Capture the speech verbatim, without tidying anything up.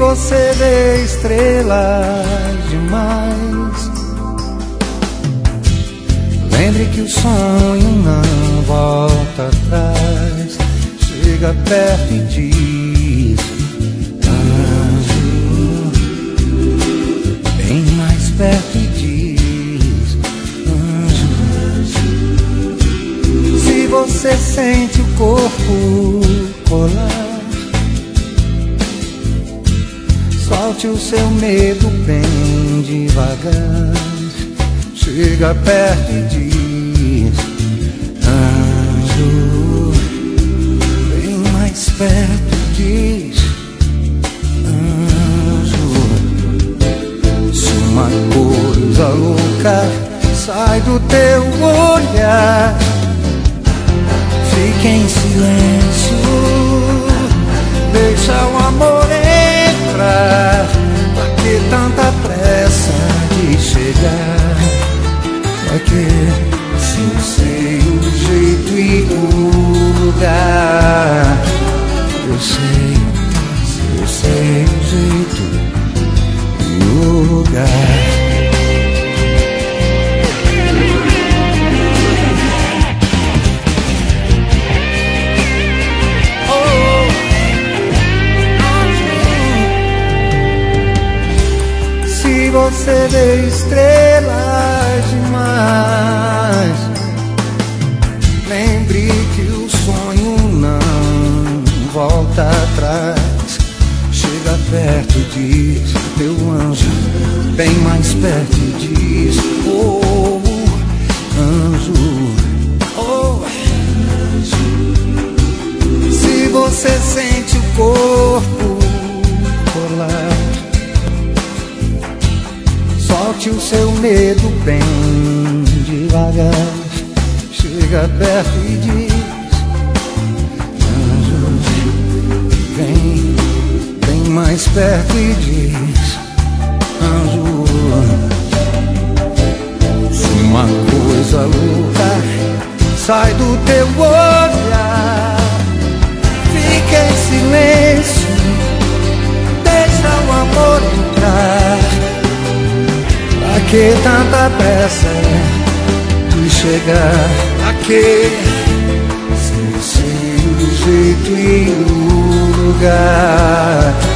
você vê estrelas demais, lembre que o sonho não volta atrás. Chega perto e diz: anjo, bem mais perto e diz: anjo. Se você sente o corpo colar, solte o seu medo bem devagar. Chega perto e diz: anjo, bem mais perto e diz: anjo. Se uma coisa louca sai do teu olhar, fique em silêncio, deixa o amor entrar. Pra que tanta pressa de chegar? Pra que, se eu sei o jeito e o lugar? Eu sei, se eu sei o jeito e o lugar. Você vê estrelas demais, lembre que o sonho não volta atrás. Chega perto e diz: meu anjo, bem mais perto e diz: oh, anjo, oh, anjo. Se você sente o corpo colar, solte o seu medo bem devagar. Chega perto e diz: anjo, vem, vem mais perto e diz: anjo. Se uma coisa louca sai do teu olhar, fica em silêncio, deixa o amor entrar. Pra que tanta pressa de chegar? Pra que, se eu sei o jeito e o lugar?